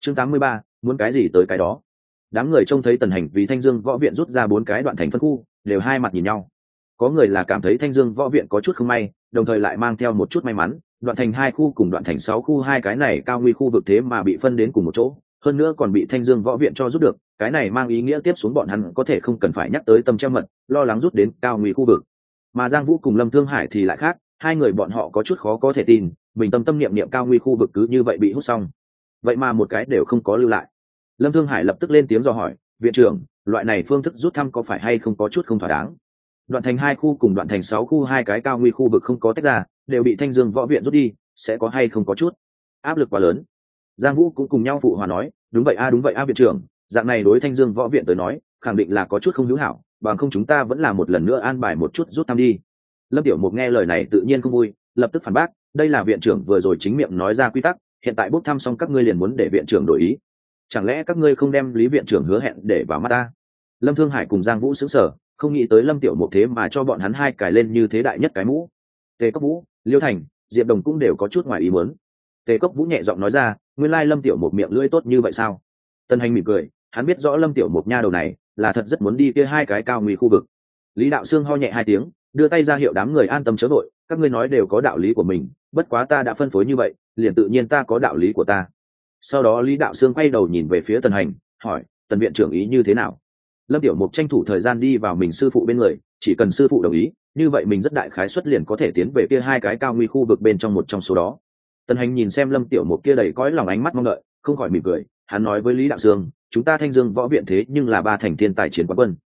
chương 83, muốn cái gì tới cái đó. Đám người trông thấy Tần Hành vì Thanh Dương võ viện rút ra 4 cái đoạn thành phân khu, đều hai mặt nhìn nhau. Có người là cảm thấy Thanh Dương võ viện có chút không may, đồng thời lại mang theo một chút may mắn, đoạn thành 2 khu cùng đoạn thành 6 khu, hai cái này cao nguy khu vực thế mà bị phân đến cùng một chỗ, hơn nữa còn bị Thanh Dương võ viện cho rút được, cái này mang ý nghĩa tiếp xuống bọn hắn có thể không cần phải nhắc tới tâm treo mật, lo lắng rút đến cao nguy khu vực. Mà Giang Vũ cùng Lâm Thương Hải thì lại khác, hai người bọn họ có chút khó có thể tin, mình tâm niệm niệm cao nguy khu vực cứ như vậy bị hút xong, vậy mà một cái đều không có lưu lại. Lâm Thương Hải lập tức lên tiếng dò hỏi, viện trưởng, loại này phương thức rút thăm có phải hay không có chút không thỏa đáng? Đoạn thành 2 khu cùng đoạn thành 6 khu, hai cái cao nguy khu vực không có tách ra, đều bị Thanh Dương võ viện rút đi, sẽ có hay không có chút áp lực quá lớn? Giang Vũ cũng cùng nhau phụ hòa nói, đúng vậy a viện trưởng, dạng này đối Thanh Dương võ viện tới nói, khẳng định là có chút không hữu hảo, bằng không chúng ta vẫn là một lần nữa an bài một chút rút thăm đi. Lâm Tiểu Mục nghe lời này tự nhiên không vui, lập tức phản bác, đây là viện trưởng vừa rồi chính miệng nói ra quy tắc, hiện tại bốc thăm xong các ngươi liền muốn để viện trưởng đổi ý, chẳng lẽ các ngươi không đem Lý viện trưởng hứa hẹn để vào mắt ta? Lâm Thương Hải cùng Giang Vũ sững sờ, không nghĩ tới Lâm Tiểu Mục thế mà cho bọn hắn hai cài lên như thế đại nhất cái mũ. Tề Cốc Vũ, Liêu Thành, Diệp Đồng cũng đều có chút ngoài ý muốn. Tề Cốc Vũ nhẹ giọng nói ra, nguyên lai Lâm Tiểu Mục miệng lưỡi tốt như vậy sao? Tân Hành mỉm cười, hắn biết rõ Lâm Tiểu Mục nha đầu này là thật rất muốn đi kia hai cái cao nguy khu vực. Lý Đạo Sương ho nhẹ hai tiếng, đưa tay ra hiệu đám người an tâm chớ vội, các ngươi nói đều có đạo lý của mình, bất quá ta đã phân phối như vậy, liền tự nhiên ta có đạo lý của ta. Sau đó Lý Đạo Sương quay đầu nhìn về phía Tần Hành, hỏi, Tần viện trưởng ý như thế nào? Lâm Tiểu Mục tranh thủ thời gian đi vào mình sư phụ bên người, chỉ cần sư phụ đồng ý, như vậy mình rất đại khái suất liền có thể tiến về kia hai cái cao nguy khu vực bên trong một trong số đó. Tần Hành nhìn xem Lâm Tiểu Mục kia đầy cõi lòng ánh mắt mong đợi, không khỏi mỉm cười, hắn nói với Lý Đạo Sương, chúng ta Thanh Dương võ viện thế nhưng là ba thành thiên tài chiến quán quân.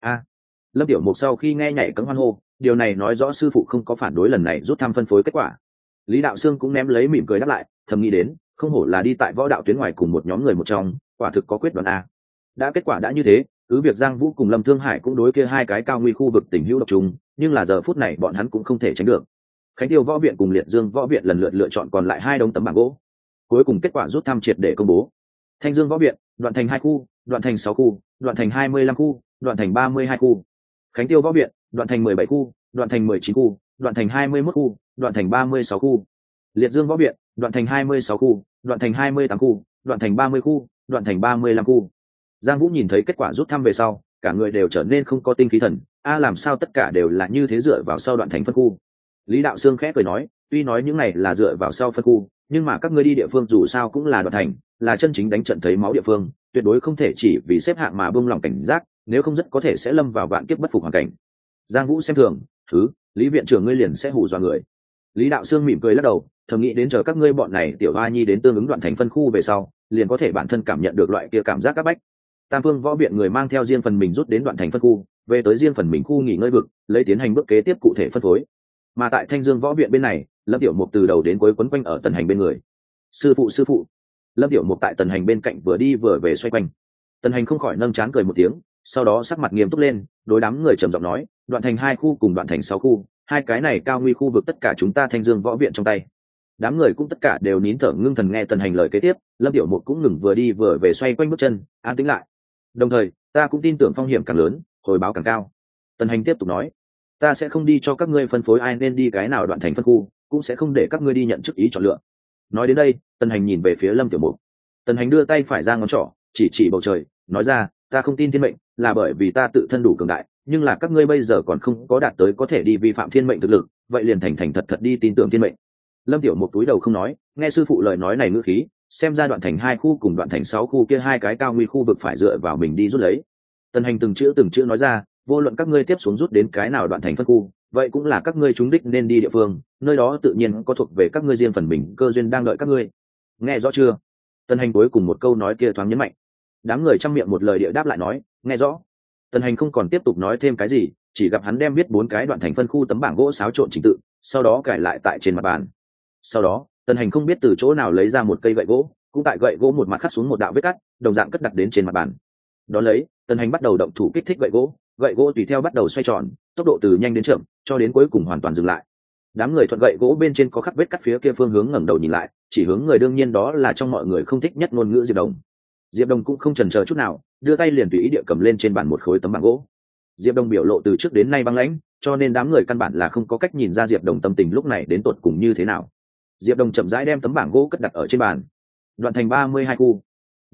Lâm Tiểu Mục sau khi nghe nhảy cẫng hoan hô, điều này nói rõ sư phụ không có phản đối lần này rút thăm phân phối kết quả. Lý Đạo Sương cũng ném lấy mỉm cười đáp lại, thầm nghĩ đến, không hổ là đi tại võ đạo tuyến ngoài cùng một nhóm người một trong, quả thực có quyết đoán a. Đã kết quả đã như thế, cứ việc Giang Vũ cùng Lâm Thương Hải cũng đối kia hai cái cao nguy khu vực tình hữu độc trùng, nhưng là giờ phút này bọn hắn cũng không thể tránh được. Khánh Tiêu võ viện cùng Liệt Dương võ viện lần lượt lựa chọn còn lại hai đống tấm bảng gỗ. Cuối cùng kết quả rút thăm triệt để công bố. Thanh Dương võ viện, đoạn thành 2 khu, đoạn thành 6 khu, đoạn thành 25 khu, đoạn thành 32 khu. Khánh Tiêu võ viện, đoạn thành 17 khu, đoạn thành 19 khu, đoạn thành 21 khu, đoạn thành 36 khu. Liệt Dương võ viện, đoạn thành 26 khu, đoạn thành 28 khu, đoạn thành 30 khu, đoạn thành 35 khu. Giang Vũ nhìn thấy kết quả rút thăm về sau, cả người đều trở nên không có tinh khí thần, làm sao tất cả đều là như thế dựa vào sau đoạn thành phân khu. Lý Đạo Sương khẽ cười nói, tuy nói những này là dựa vào sau phân khu, nhưng mà các ngươi đi địa phương dù sao cũng là đoạn thành, là chân chính đánh trận thấy máu địa phương, tuyệt đối không thể chỉ vì xếp hạng mà buông lỏng cảnh giác, nếu không rất có thể sẽ lâm vào vạn kiếp bất phục hoàn cảnh. Giang Vũ xem thường, Lý viện trưởng ngươi liền sẽ hù dọa người. Lý Đạo Sương mỉm cười lắc đầu, thầm nghĩ đến chờ các ngươi bọn này tiểu hoa nhi đến tương ứng đoạn thành phân khu về sau, liền có thể bản thân cảm nhận được loại kia cảm giác áp bách. Tam Phương võ viện người mang theo riêng phần mình rút đến đoạn thành phân khu, về tới riêng phần mình khu nghỉ ngơi vực, lấy tiến hành bước kế tiếp cụ thể phân phối. Mà tại Thanh Dương võ viện bên này, Lâm Tiểu Mục từ đầu đến cuối quấn quanh ở Tần Hành bên người. Sư phụ. Lâm Tiểu Mục tại Tần Hành bên cạnh vừa đi vừa về xoay quanh. Tần Hành không khỏi nâng trán cười một tiếng, sau đó sắc mặt nghiêm túc lên, đối đám người trầm giọng nói, đoạn thành 2 khu cùng đoạn thành 6 khu, hai cái này cao nguy khu vực tất cả chúng ta Thanh Dương võ viện trong tay. Đám người cũng tất cả đều nín thở ngưng thần nghe Tần Hành lời kế tiếp, Lâm Tiểu Mục cũng ngừng vừa đi vừa về xoay quanh bước chân, an tĩnh lại. Đồng thời, ta cũng tin tưởng phong hiểm càng lớn, hồi báo càng cao. Tần Hành tiếp tục nói, ta sẽ không đi cho các ngươi phân phối ai nên đi cái nào đoạn thành phân khu, cũng sẽ không để các ngươi đi nhận chức ý chọn lựa. Nói đến đây, Tần Hành nhìn về phía Lâm Tiểu Mục. Tần Hành đưa tay phải ra ngón trỏ, chỉ bầu trời, nói ra, ta không tin thiên mệnh, là bởi vì ta tự thân đủ cường đại, nhưng là các ngươi bây giờ còn không có đạt tới có thể đi vi phạm thiên mệnh thực lực, vậy liền thành thật đi tin tưởng thiên mệnh. Lâm Tiểu Mục túi đầu không nói, nghe sư phụ lời nói này ngữ khí, xem ra đoạn thành 2 khu cùng đoạn thành 6 khu kia hai cái cao nguy khu vực phải dựa vào mình đi rút lấy. Tần Hành từng chữ nói ra, vô luận các ngươi tiếp xuống rút đến cái nào đoạn thành phân khu, vậy cũng là các ngươi trúng đích nên đi địa phương, nơi đó tự nhiên có thuộc về các ngươi riêng phần mình cơ duyên đang đợi các ngươi. Nghe rõ chưa? Tần Hành cuối cùng một câu nói kia thoáng nhấn mạnh. Đám người trăm miệng một lời địa đáp lại nói, nghe rõ. Tần Hành không còn tiếp tục nói thêm cái gì, chỉ gặp hắn đem viết 4 cái đoạn thành phân khu tấm bảng gỗ xáo trộn trình tự, sau đó cài lại tại trên mặt bàn. Sau đó, Tần Hành không biết từ chỗ nào lấy ra một cây gậy gỗ, cũng tại gậy gỗ một mặt khắc xuống một đạo vết cắt, đồng dạng cất đặt đến trên mặt bàn. Đó lấy, Tần Hành bắt đầu động thủ kích thích gậy gỗ tùy theo bắt đầu xoay tròn, tốc độ từ nhanh đến chậm, cho đến cuối cùng hoàn toàn dừng lại. Đám người thuận gậy gỗ bên trên có khắc vết cắt phía kia phương hướng ngẩng đầu nhìn lại, chỉ hướng người đương nhiên đó là trong mọi người không thích nhất ngôn ngữ Diệp Đồng. Diệp Đồng cũng không chần chờ chút nào, đưa tay liền tùy ý địa cầm lên trên bàn một khối tấm bảng gỗ. Diệp Đồng biểu lộ từ trước đến nay băng lãnh, cho nên đám người căn bản là không có cách nhìn ra Diệp Đồng tâm tình lúc này đến tột cùng như thế nào. Diệp Đồng chậm rãi đem tấm bảng gỗ cất đặt ở trên bàn. Đoạn thành 32 khu.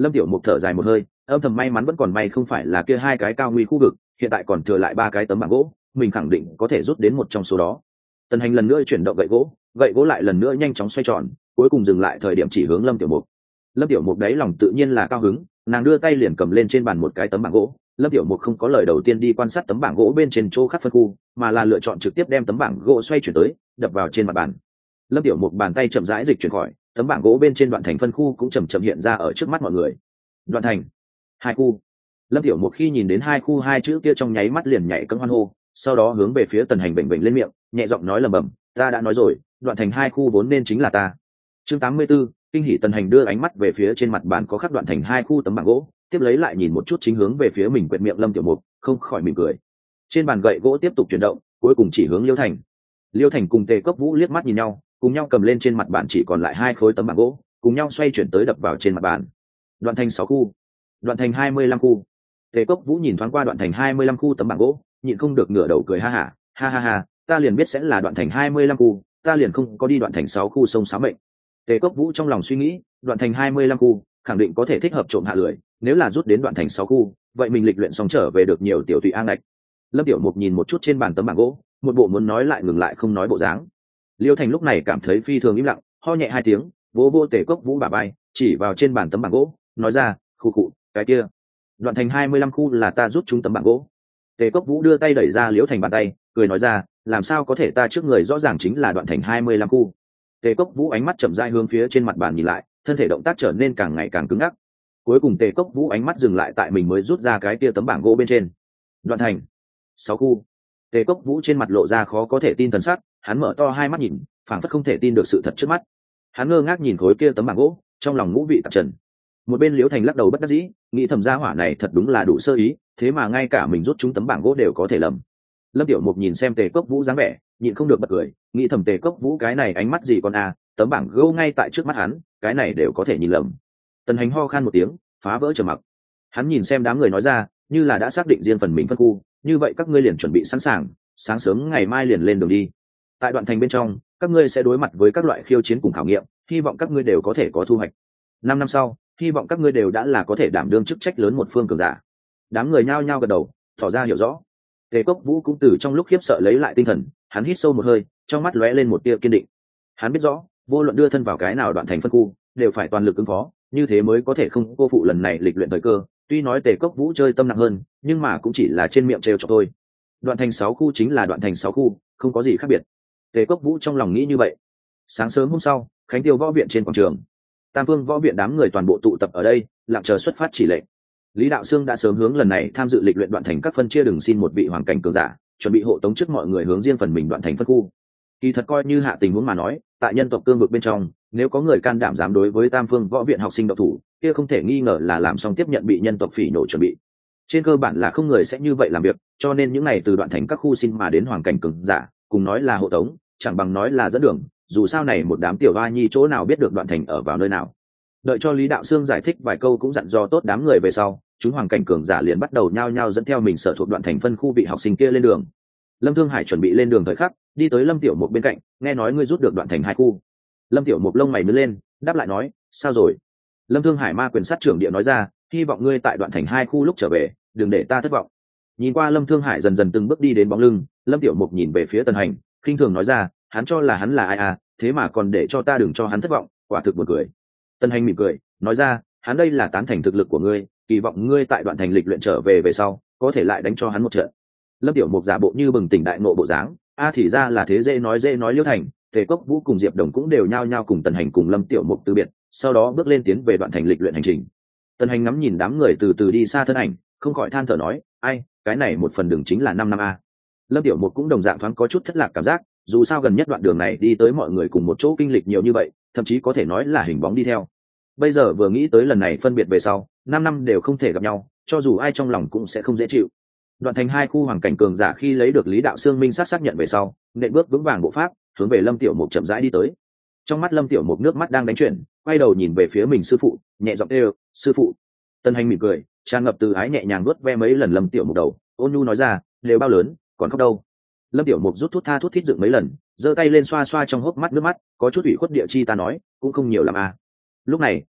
Lâm Tiểu Mục thở dài một hơi, âm thầm may mắn vẫn còn may không phải là kia hai cái cao nguy khu vực, hiện tại còn thừa lại ba cái tấm bảng gỗ, mình khẳng định có thể rút đến một trong số đó. Tần Hành lần nữa chuyển động gậy gỗ lại lần nữa nhanh chóng xoay tròn, cuối cùng dừng lại thời điểm chỉ hướng Lâm Tiểu Mục. Lâm Tiểu Mục đấy lòng tự nhiên là cao hứng, nàng đưa tay liền cầm lên trên bàn một cái tấm bảng gỗ. Lâm Tiểu Mục không có lời đầu tiên đi quan sát tấm bảng gỗ bên trên chỗ khắc phân khu, mà là lựa chọn trực tiếp đem tấm bảng gỗ xoay chuyển tới, đập vào trên mặt bàn. Lâm Tiểu Mục bàn tay chậm rãi dịch chuyển khỏi, tấm bảng gỗ bên trên đoạn thành phân khu cũng chậm chậm hiện ra ở trước mắt mọi người. Đoạn thành hai khu. Lâm Tiểu Mục khi nhìn đến hai khu hai chữ kia trong nháy mắt liền nhảy cẫng hoan hô, sau đó hướng về phía Tần Hành bệnh bệnh lên miệng, nhẹ giọng nói lẩm bẩm, ta đã nói rồi, đoạn thành hai khu vốn nên chính là ta. Chương 84, kinh hỉ. Tần Hành đưa ánh mắt về phía trên mặt bàn có khắc đoạn thành hai khu tấm bảng gỗ, tiếp lấy lại nhìn một chút chính hướng về phía mình quẹt miệng Lâm Tiểu Mục, không khỏi mỉm cười. Trên bàn gậy gỗ tiếp tục chuyển động, cuối cùng chỉ hướng Liêu Thành. Liêu Thành cùng Tề Cốc Vũ liếc mắt nhìn nhau, cùng nhau cầm lên trên mặt bàn chỉ còn lại hai khối tấm bảng gỗ, cùng nhau xoay chuyển tới đập vào trên mặt bàn. Đoạn thành 6 khu, đoạn thành 25 khu. Tề Cốc Vũ nhìn thoáng qua đoạn thành 25 khu tấm bảng gỗ, nhịn không được ngửa đầu cười ha ha, ta liền biết sẽ là đoạn thành 25 khu, ta liền không có đi đoạn thành 6 khu sông sáo mệnh. Tề Cốc Vũ trong lòng suy nghĩ, đoạn thành 25 khu khẳng định có thể thích hợp trộm hạ lưỡi, nếu là rút đến đoạn thành 6 khu, vậy mình lịch luyện xong trở về được nhiều tiểu tụy an ngạch. Lâm Tiểu Mục nhìn một chút trên bàn tấm bảng gỗ, một bộ muốn nói lại ngừng lại không nói bộ dáng. Liêu Thành lúc này cảm thấy phi thường im lặng, ho nhẹ hai tiếng, vỗ Tề Cốc Vũ bả vai, chỉ vào trên bàn tấm bảng gỗ, nói ra, khu cụ, cái kia, đoạn thành 25 khu là ta rút chúng tấm bảng gỗ. Tề Cốc Vũ đưa tay đẩy ra Liễu Thành bàn tay, cười nói ra, làm sao có thể, ta trước người rõ ràng chính là đoạn thành 25 khu. Tề Cốc Vũ ánh mắt chậm rãi hướng phía trên mặt bàn nhìn lại, thân thể động tác trở nên càng ngày càng cứng ngắc. Cuối cùng Tề Cốc Vũ ánh mắt dừng lại tại mình mới rút ra cái kia tấm bảng gỗ bên trên. Đoạn thành 6 khu. Tề Cốc Vũ trên mặt lộ ra khó có thể tin thần sắc, hắn mở to hai mắt nhìn, phảng phất không thể tin được sự thật trước mắt. Hắn ngơ ngác nhìn khối kia tấm bảng gỗ, trong lòng ngũ vị tạp trần. Một bên Liễu Thành lắc đầu bất đắc dĩ, nghĩ thầm gia hỏa này thật đúng là đủ sơ ý, thế mà ngay cả mình rút chúng tấm bảng gỗ đều có thể lầm. Lâm Tiểu Mục nhìn xem Tề Cốc Vũ dáng vẻ, nhịn không được bật cười, nghĩ thầm Tề Cốc Vũ cái này ánh mắt gì con à, tấm bảng gỗ ngay tại trước mắt hắn, cái này đều có thể nhìn lầm. Tần Hành ho khan một tiếng, phá vỡ trầm mặc. Hắn nhìn xem đám người nói ra, như là đã xác định riêng phần mình phân khu, như vậy các ngươi liền chuẩn bị sẵn sàng, sáng sớm ngày mai liền lên đường đi. Tại đoạn thành bên trong, các ngươi sẽ đối mặt với các loại khiêu chiến cùng khảo nghiệm, hy vọng các ngươi đều có thể có thu hoạch. 5 năm sau, hy vọng các ngươi đều đã là có thể đảm đương chức trách lớn một phương cường giả. Đám người nhao nhao gật đầu, tỏ ra hiểu rõ. Tề Cốc Vũ cũng từ trong lúc khiếp sợ lấy lại tinh thần, hắn hít sâu một hơi, trong mắt lóe lên một tia kiên định. Hắn biết rõ, vô luận đưa thân vào cái nào đoạn thành phân khu, đều phải toàn lực ứng phó, như thế mới có thể không cô phụ lần này lịch luyện thời cơ. Tuy nói Tề Cốc Vũ chơi tâm nặng hơn, nhưng mà cũng chỉ là trên miệng trêu chọc thôi. Đoạn thành 6 khu chính là đoạn thành 6 khu, không có gì khác biệt. Tề Cốc Vũ trong lòng nghĩ như vậy. Sáng sớm hôm sau, Khánh Tiêu võ viện trên quảng trường, Tam Phương võ viện đám người toàn bộ tụ tập ở đây, lặng chờ xuất phát chỉ lệnh. Lý Đạo Sương đã sớm hướng lần này tham dự lịch luyện đoạn thành các phân chia đường xin một vị hoàng cảnh cường giả, chuẩn bị hộ tống trước mọi người hướng riêng phần mình đoạn thành phân khu. Kỳ thật coi như hạ tình huống mà nói, tại nhân tộc cương vực bên trong, nếu có người can đảm dám đối với Tam Phương võ viện học sinh độc thủ, kia không thể nghi ngờ là làm xong tiếp nhận bị nhân tộc phỉ nổ chuẩn bị. Trên cơ bản là không người sẽ như vậy làm việc, cho nên những này từ đoạn thành các khu xin mà đến hoàng cảnh cường giả, cùng nói là hộ tống, chẳng bằng nói là dẫn đường, dù sao này một đám tiểu oa nhi chỗ nào biết được đoạn thành ở vào nơi nào. Đợi cho Lý Đạo Sương giải thích vài câu cũng dặn dò tốt đám người về sau, chúng hoàng cảnh cường giả liền bắt đầu nhao nhao dẫn theo mình sở thuộc đoạn thành phân khu vị học sinh kia lên đường. Lâm Thương Hải chuẩn bị lên đường thời khắc, đi tới Lâm Tiểu Mục bên cạnh, nghe nói ngươi rút được đoạn thành 2 khu. Lâm Tiểu Mục lông mày nhướng lên, đáp lại nói, sao rồi? Lâm Thương Hải ma quyền sát trưởng địa nói ra, hy vọng ngươi tại đoạn thành 2 khu lúc trở về, đừng để ta thất vọng. Nhìn qua Lâm Thương Hải dần dần từng bước đi đến bóng lưng, Lâm Tiểu Mục nhìn về phía Tần Hành, khinh thường nói ra, hắn cho là hắn là ai à, thế mà còn để cho ta đừng cho hắn thất vọng, quả thực buồn cười. Tần Hành mỉm cười, nói ra, hắn đây là tán thành thực lực của ngươi, kỳ vọng ngươi tại đoạn thành lịch luyện trở về về sau, có thể lại đánh cho hắn một trận. Lâm Tiểu Mục giả bộ như bừng tỉnh đại ngộ bộ dáng, thì ra là thế, dễ nói Liêu Thành. Tề Cốc Vũ cùng Diệp Đồng cũng đều nhao nhao cùng Tần Hành cùng Lâm Tiểu Mục từ biệt, sau đó bước lên tiến về đoạn thành lịch luyện hành trình. Tần Hành ngắm nhìn đám người từ từ đi xa thân ảnh, không khỏi than thở nói, ai, cái này một phần đường chính là 5 năm a. Lâm Tiểu Mục cũng đồng dạng thoáng có chút thất lạc cảm giác, dù sao gần nhất đoạn đường này đi tới mọi người cùng một chỗ kinh lịch nhiều như vậy, thậm chí có thể nói là hình bóng đi theo. Bây giờ vừa nghĩ tới lần này phân biệt về sau, 5 năm đều không thể gặp nhau, cho dù ai trong lòng cũng sẽ không dễ chịu. Đoạn thành 2 khu hoàng cảnh cường giả khi lấy được Lý Đạo Sương minh xác nhận về sau, nện bước vững vàng bộ pháp, hướng về Lâm Tiểu Mục chậm rãi đi tới. Trong mắt Lâm Tiểu Mục nước mắt đang đánh chuyển, quay đầu nhìn về phía mình sư phụ, nhẹ giọng kêu, sư phụ. Tần Hành mỉm cười, tràn ngập từ ái nhẹ nhàng vuốt ve mấy lần Lâm Tiểu Mục đầu, ôn nhu nói ra, đều bao lớn, còn khóc đâu. Lâm Tiểu Mục rút thút tha thút thít dựng mấy lần, giơ tay lên xoa xoa trong hốc mắt nước mắt, có chút ủy khuất địa chi ta nói, cũng không nhiều lắm à. Lúc này,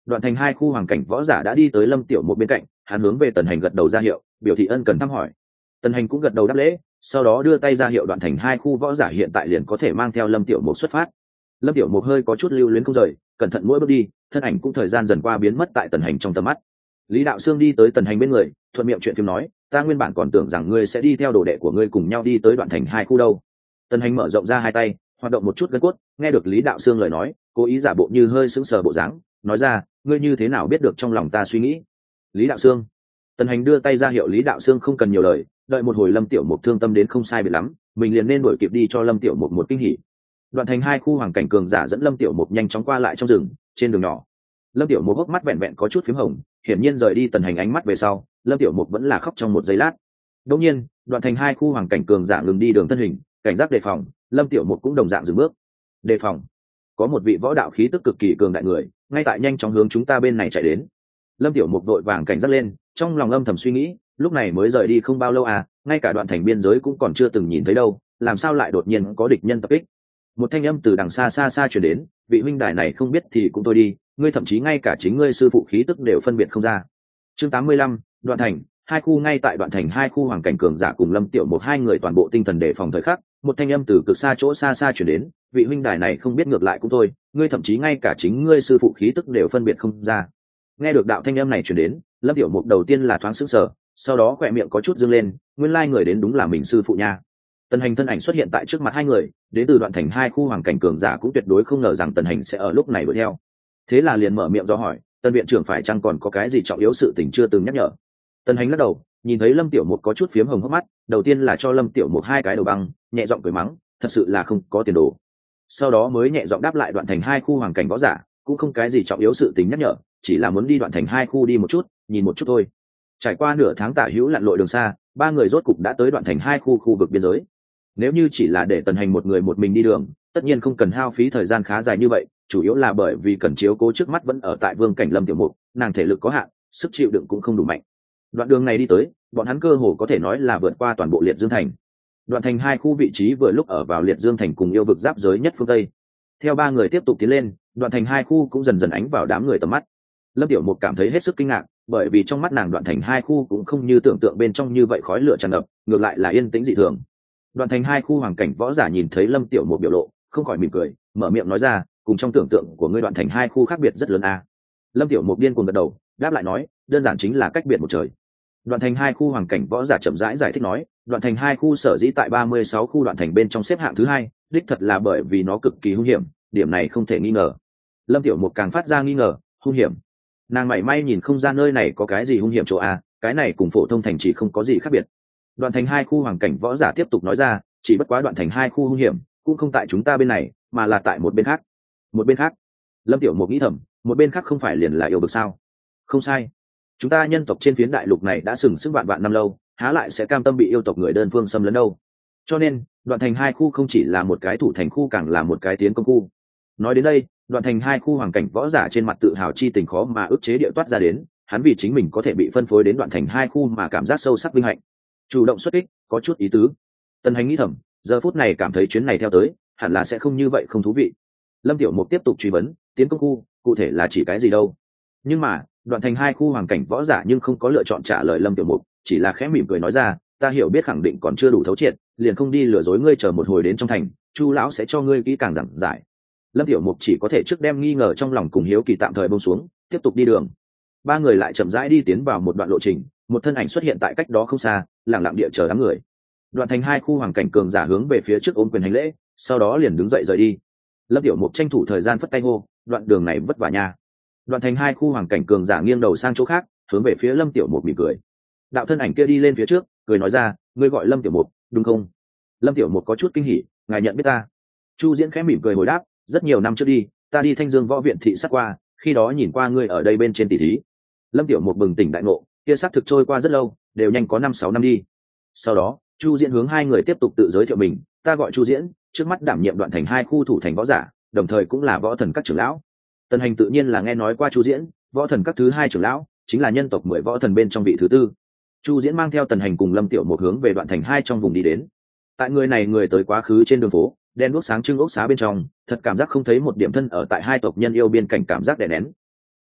Đoạn thành hai khu hoàng cảnh võ giả đã đi tới lâm tiểu một bên cạnh, hắn hướng về Tần Hành gật đầu ra hiệu, biểu thị ân cần thăm hỏi. Tần Hành cũng gật đầu đáp lễ, sau đó đưa tay ra hiệu đoạn thành hai khu võ giả hiện tại liền có thể mang theo lâm tiểu một xuất phát. Lâm tiểu một hơi có chút lưu luyến không rời, cẩn thận mỗi bước đi, thân ảnh cũng thời gian dần qua biến mất tại Tần Hành trong tầm mắt. Lý Đạo Sương đi tới Tần Hành bên người, thuận miệng chuyện phim nói, ta nguyên bản còn tưởng rằng ngươi sẽ đi theo đồ đệ của ngươi cùng nhau đi tới đoạn thành hai khu đâu. Tần Hành mở rộng ra hai tay, hoạt động một chút gân cốt, nghe được Lý Đạo Sương lời nói, cố ý giả bộ như hơi sững sờ bộ dáng, nói ra, ngươi như thế nào biết được trong lòng ta suy nghĩ? Lý Đạo Sương. Tần Hành đưa tay ra hiệu Lý Đạo Sương không cần nhiều lời, đợi một hồi Lâm Tiểu Mục thương tâm đến không sai biệt lắm, mình liền nên đuổi kịp đi cho Lâm Tiểu Mục một kinh hỉ. Đoạn thành hai khu hoàng cảnh cường giả dẫn Lâm Tiểu Mục nhanh chóng qua lại trong rừng, trên đường nhỏ. Lâm Tiểu Mục hốc mắt vẹn vẹn có chút phím hồng, hiển nhiên rời đi Tần Hành ánh mắt về sau, Lâm Tiểu Mục vẫn là khóc trong một giây lát. Đột nhiên, đoạn thành hai khu hoàng cảnh cường giả ngừng đi đường thân hình, cảnh giác đề phòng, Lâm Tiểu Mục cũng đồng dạng dừng bước. Đề phòng, có một vị võ đạo khí tức cực kỳ cường đại người, ngay tại nhanh chóng hướng chúng ta bên này chạy đến. Lâm Tiểu Mục đội vàng cảnh giác lên, trong lòng âm thầm suy nghĩ, lúc này mới rời đi không bao lâu à, ngay cả đoạn thành biên giới cũng còn chưa từng nhìn thấy đâu, làm sao lại đột nhiên có địch nhân tập kích? Một thanh âm từ đằng xa xa xa truyền đến, vị huynh đài này không biết thì cũng thôi đi, ngươi thậm chí ngay cả chính ngươi sư phụ khí tức đều phân biệt không ra. Chương 85, Đoạn thành, hai khu. Ngay tại Đoạn thành hai khu hoàng cảnh cường giả cùng Lâm Tiểu Một hai người toàn bộ tinh thần đề phòng thời khắc, một thanh âm từ cực xa chỗ xa xa truyền đến, vị huynh đài này không biết ngược lại cũng thôi, ngươi thậm chí ngay cả chính ngươi sư phụ khí tức đều phân biệt không ra. Nghe được đạo thanh âm này truyền đến, Lâm Tiểu Mục đầu tiên là thoáng sững sờ, sau đó khỏe miệng có chút dương lên, nguyên lai người đến đúng là mình sư phụ nha. Tần Hành thân ảnh xuất hiện tại trước mặt hai người, đến từ Đoạn thành hai khu hoàng cảnh cường giả cũng tuyệt đối không ngờ rằng Tần Hành sẽ ở lúc này đuổi theo. Thế là liền mở miệng do hỏi, Tần viện trưởng phải chăng còn có cái gì trọng yếu sự tình chưa từng nhắc nhở? Tần Hành lắc đầu, nhìn thấy Lâm Tiểu Mục có chút phiếm hồng hốc mắt, đầu tiên là cho Lâm Tiểu Mục hai cái đầu băng, nhẹ giọng cười mắng, thật sự là không có tiền đồ. Sau đó mới nhẹ giọng đáp lại Đoạn thành hai khu hoàng cảnh võ giả, cũng không cái gì trọng yếu sự tình nhắc nhở, chỉ là muốn đi Đoạn thành hai khu đi một chút, nhìn một chút thôi. Trải qua nửa tháng tả hữu lặn lội đường xa, ba người rốt cục đã tới Đoạn thành hai khu vực biên giới. Nếu như chỉ là để Tần Hành một người một mình đi đường, tất nhiên không cần hao phí thời gian khá dài như vậy, chủ yếu là bởi vì cần chiếu cố trước mắt vẫn ở tại vương cảnh Lâm Tiểu Mục, nàng thể lực có hạn, sức chịu đựng cũng không đủ mạnh. Đoạn đường này đi tới, bọn hắn cơ hồ có thể nói là vượt qua toàn bộ Liệt Dương thành. Đoạn thành hai khu vị trí vừa lúc ở vào Liệt Dương thành cùng yêu vực giáp giới nhất phương tây. Theo ba người tiếp tục tiến lên, Đoạn thành hai khu cũng dần dần ánh vào đám người tầm mắt. Lâm Tiểu Mục cảm thấy hết sức kinh ngạc, bởi vì trong mắt nàng Đoạn thành hai khu cũng không như tưởng tượng bên trong như vậy khói lửa tràn ngập, ngược lại là yên tĩnh dị thường. Đoạn thành hai khu hoàng cảnh võ giả nhìn thấy Lâm Tiểu Mục biểu lộ, không khỏi mỉm cười, mở miệng nói ra, cùng trong tưởng tượng của ngươi Đoạn thành hai khu khác biệt rất lớn a. Lâm Tiểu Mục điên cuồng gật đầu, đáp lại nói, đơn giản chính là cách biệt một trời. Đoạn thành hai khu hoàng cảnh võ giả chậm rãi giải thích nói, Đoạn thành hai khu sở dĩ tại 36 khu đoạn thành bên trong xếp hạng thứ hai, đích thật là bởi vì nó cực kỳ hung hiểm, điểm này không thể nghi ngờ. Lâm Tiểu Mục càng phát ra nghi ngờ, hung hiểm? Nàng mảy may nhìn không ra nơi này có cái gì hung hiểm chỗ a, cái này cùng phổ thông thành chỉ không có gì khác biệt. Đoạn thành hai khu hoàng cảnh võ giả tiếp tục nói ra, chỉ bất quá đoạn thành hai khu hung hiểm cũng không tại chúng ta bên này, mà là tại một bên khác. Một bên khác? Lâm Tiểu Mục nghĩ thầm, một bên khác không phải liền là yêu vực sao? Không sai, chúng ta nhân tộc trên phiến đại lục này đã sừng sững vạn vạn năm lâu, há lại sẽ cam tâm bị yêu tộc người đơn phương xâm lấn đâu. Cho nên đoạn thành hai khu không chỉ là một cái thủ thành khu, càng là một cái tiến công khu. Nói đến đây, đoạn thành hai khu hoàng cảnh võ giả trên mặt tự hào chi tình khó mà ức chế địa toát ra đến, hắn vì chính mình có thể bị phân phối đến đoạn thành hai khu mà cảm giác sâu sắc vinh hạnh, chủ động xuất kích, có chút ý tứ. Tần Hành nghĩ thầm, giờ phút này cảm thấy chuyến này theo tới hẳn là sẽ không như vậy không thú vị. Lâm Tiểu Mục tiếp tục truy vấn, tiến công khu cụ thể là chỉ cái gì đâu? Nhưng mà đoạn thành hai khu hoàng cảnh võ giả nhưng không có lựa chọn trả lời Lâm Tiểu Mục, chỉ là khẽ mỉm cười nói ra, ta hiểu biết khẳng định còn chưa đủ thấu triệt, liền không đi lừa dối ngươi, chờ một hồi đến trong thành, Chu lão sẽ cho ngươi kỹ càng giảng giải. Lâm Tiểu Mục chỉ có thể trước đem nghi ngờ trong lòng cùng hiếu kỳ tạm thời buông xuống, tiếp tục đi đường. Ba người lại chậm rãi đi tiến vào một đoạn lộ trình, một thân ảnh xuất hiện tại cách đó không xa, lặng lặng địa chờ đám người. Đoạn thành hai khu hoàng cảnh cường giả hướng về phía trước ôm quyền hành lễ, sau đó liền đứng dậy rời đi. Lâm Tiểu Mục tranh thủ thời gian phất tay hô, đoạn đường này vất vả nha. Đoạn thành hai khu hoàng cảnh cường giả nghiêng đầu sang chỗ khác, hướng về phía Lâm Tiểu Mục mỉm cười. Đạo thân ảnh kia đi lên phía trước, cười nói ra, ngươi gọi Lâm Tiểu Mục đúng không? Lâm Tiểu Mục có chút kinh hỉ, ngài nhận biết ta? Chu Diễn khẽ mỉm cười hồi đáp, rất nhiều năm trước đi, ta đi Thanh Dương võ viện thị sát qua, khi đó nhìn qua ngươi ở đây bên trên tỷ thí. Lâm Tiểu Mục bừng tỉnh đại ngộ, kia xác thực trôi qua rất lâu, đều nhanh có 5-6 năm đi. Sau đó Chu Diễn hướng hai người tiếp tục tự giới thiệu mình, ta gọi Chu Diễn, trước mắt đảm nhiệm đoạn thành hai khu thủ thành võ giả, đồng thời cũng là võ thần các trưởng lão. Tần Hành tự nhiên là nghe nói qua Chu Diễn, võ thần các thứ hai trưởng lão, chính là nhân tộc 10 võ thần bên trong vị thứ tư. Chu Diễn mang theo Tần Hành cùng Lâm Tiểu Mục hướng về đoạn thành hai trong vùng đi đến. Tại người này người tới quá khứ trên đường phố, đen đuốc sáng trưng ốc xá bên trong, thật cảm giác không thấy một điểm thân ở tại hai tộc nhân yêu biên cảnh cảm giác đè nén.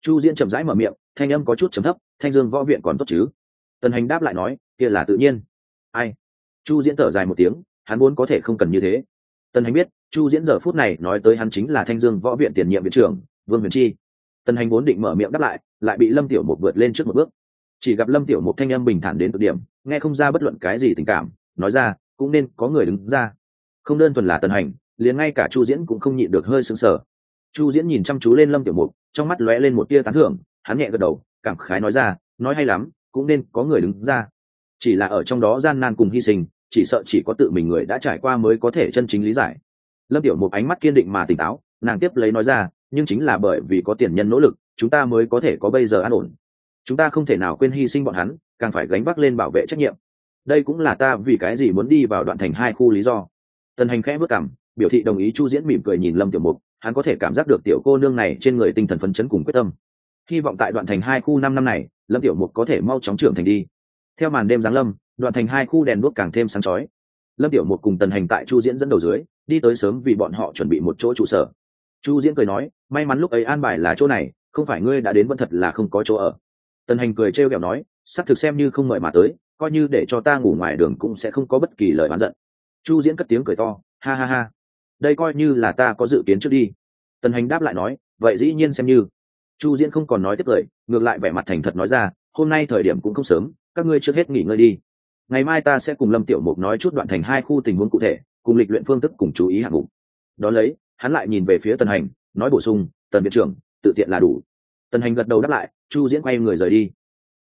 Chu diễn chậm rãi mở miệng, thanh âm có chút trầm thấp, thanh dương võ viện còn tốt chứ? Tần Hành đáp lại nói, kia là tự nhiên. Ai? Chu diễn thở dài một tiếng, hắn vốn có thể không cần như thế. Tần Hành biết Chu diễn giờ phút này nói tới hắn chính là thanh dương võ viện tiền nhiệm viện trưởng Vương Huyền Chi. Tần Hành vốn định mở miệng đáp lại bị Lâm Tiểu Mục vượt lên trước một bước. Chỉ gặp Lâm Tiểu Mục thanh âm bình thản đến cực điểm, nghe không ra bất luận cái gì tình cảm, nói ra cũng nên có người đứng ra. Không đơn thuần là Tần Hành, liền ngay cả Chu diễn cũng không nhịn được hơi sững sờ. Chu diễn nhìn chăm chú lên Lâm Tiểu Mục, trong mắt lóe lên một tia tán thưởng, hắn nhẹ gật đầu, cảm khái nói ra, nói hay lắm, cũng nên có người đứng ra. Chỉ là ở trong đó gian nan cùng hy sinh, chỉ sợ chỉ có tự mình người đã trải qua mới có thể chân chính lý giải. Lâm Tiểu Mục ánh mắt kiên định mà tỉnh táo, nàng tiếp lấy nói ra, nhưng chính là bởi vì có tiền nhân nỗ lực, chúng ta mới có thể có bây giờ an ổn. Chúng ta không thể nào quên hy sinh bọn hắn, càng phải gánh vác lên bảo vệ trách nhiệm. Đây cũng là ta vì cái gì muốn đi vào đoạn thành 2 khu lý do. Tần Hành khẽ bước cằm, biểu thị đồng ý. Chu diễn mỉm cười nhìn Lâm Tiểu Mục, hắn có thể cảm giác được tiểu cô nương này trên người tinh thần phấn chấn cùng quyết tâm. Hy vọng tại đoạn thành 2 khu 5 năm này, Lâm Tiểu Mục có thể mau chóng trưởng thành đi. Theo màn đêm giáng lâm, đoạn thành 2 khu đèn đuốc càng thêm sáng chói. Lâm Tiểu Mục cùng Tần Hành tại Chu diễn dẫn đầu dưới đi tới sớm vì bọn họ chuẩn bị một chỗ trụ sở. Chu diễn cười nói, may mắn lúc ấy an bài là chỗ này, không phải ngươi đã đến vẫn thật là không có chỗ ở. Tần Hành cười trêu ghẹo nói, sắp thực xem như không mời mà tới, coi như để cho ta ngủ ngoài đường cũng sẽ không có bất kỳ lời oán giận. Chu diễn cất tiếng cười to, ha ha ha, đây coi như là ta có dự kiến trước đi. Tần Hành đáp lại nói, vậy dĩ nhiên xem như. Chu diễn không còn nói tiếp lời, ngược lại vẻ mặt thành thật nói ra, hôm nay thời điểm cũng không sớm, các ngươi trước hết nghỉ ngơi đi. Ngày mai ta sẽ cùng Lâm Tiểu Mục nói chút đoạn thành 2 khu tình huống cụ thể, cùng lịch luyện phương thức cùng chú ý hạng mục. Đó lấy, hắn lại nhìn về phía Tần Hành, nói bổ sung, Tần viện trưởng, tự tiện là đủ. Tần Hành gật đầu đáp lại, Chu diễn quay người rời đi.